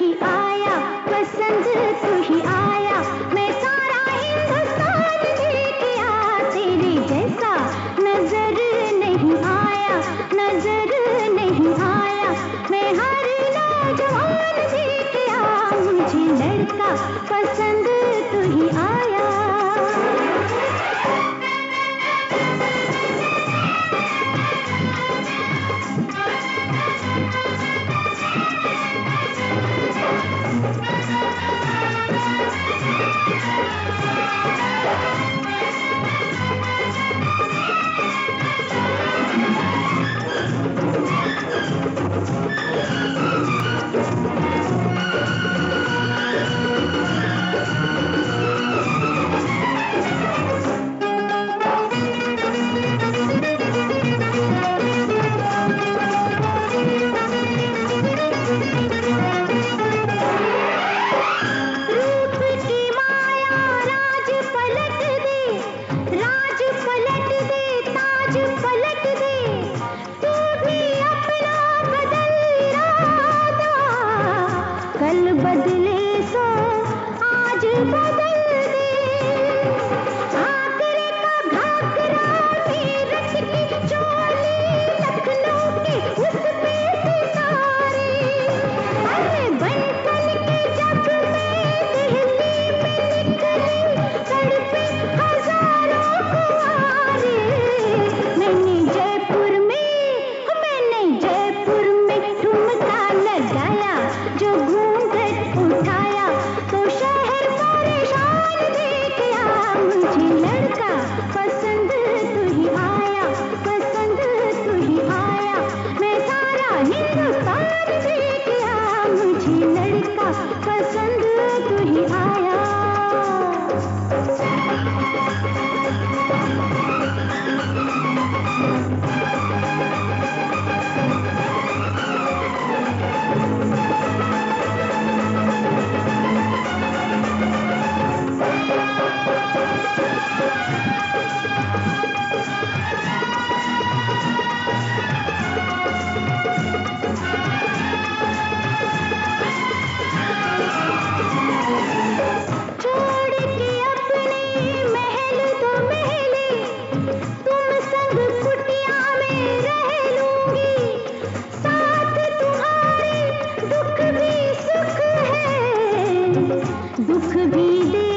ही आया, पसंद तू ही आया, मैं सारा हिंदुस्तान देख आया, तेरे जैसा नजर नहीं आया, नजर नहीं आया, मैं हर नौजवान देख आया, मुझे लड़का पसंद तू ही आया। कल बदले सो आज बदल दे, आगरे का घाघरा मेरठ की चोली, लखनऊ के उस पे सितारे, अरे बनठन के जग में दिल्ली में निकली, तड़पे हजारों कुंवारे, मैंने जयपुर में ठुमका लगाया, जो उठाया तो शहर परेशान देख आया, मुझे लड़का पसंद तू ही आया, पसंद तू ही आया, मैं सारा हिंदुस्तान देख आया, मुझे लड़का पसंद तू ही आया। दुख भी